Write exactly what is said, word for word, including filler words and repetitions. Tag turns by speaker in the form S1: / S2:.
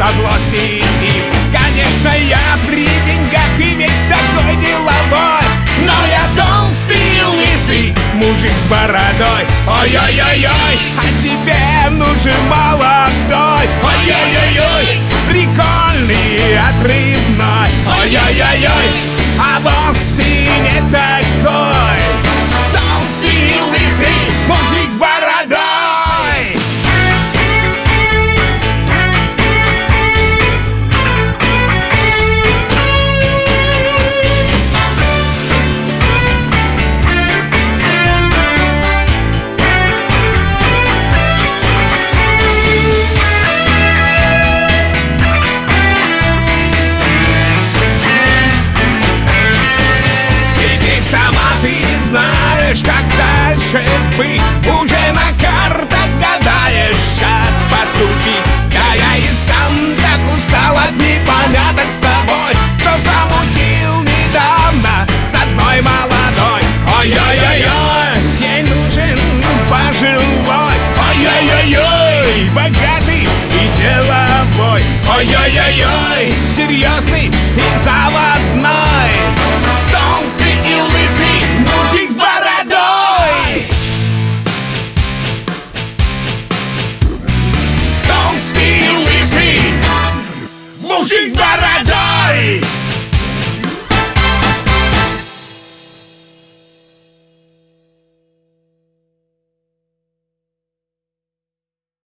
S1: по злости им. Конечно, я при деньгах и весь такой деловой, но я толстый и лысый мужик с бородой. Ой-ой-ой-ой, а тебе нужен молодой. Ой-ой-ой-ой, прикольный, отрывной. Ой-ой-ой-ой, а вовсе не такой толстый и лысый мужик с бородой. Знаешь, как дальше быть, уже на картах гадаешь, как поступить. Да я и сам так устал от непоняток с тобой, кто замутил недавно с одной молодой. Ой-ой-ой-ой, ей нужен пожилой. Ой-ой-ой-ой, богатый и деловой. Ой-ой-ой-ой, серьезный и заводной, толстый и лысый мужик с бородой. Толстый и лысый мужик с бородой.